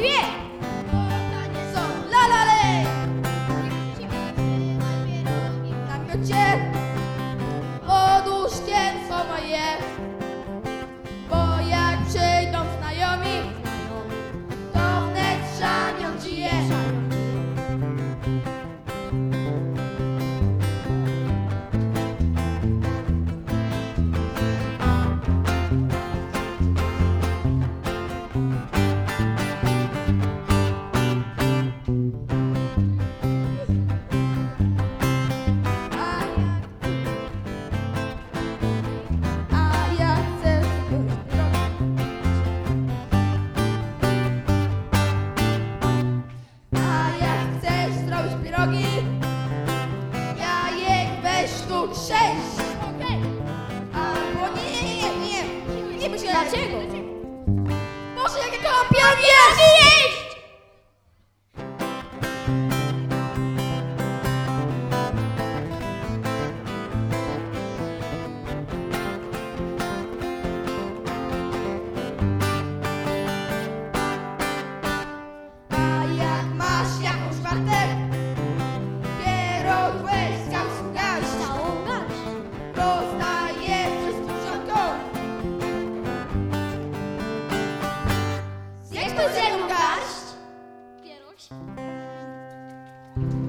dwie! Co? La la le! Na miocie pod łóżkiem co je, bo jak przyjdą znajomi, to wnet szamią ci je. A ja chcę zrobić pierogi, jajek weź sztuk 6. Albo nie myślę. Dlaczego? Może jak ja kocham pierogi jeść! A jak masz jakąś wartę, pierog weź z kapsu garść. Całą garść. Rozdaję wszystkim ziomkom. Jak to z jedną garść? Pierogi.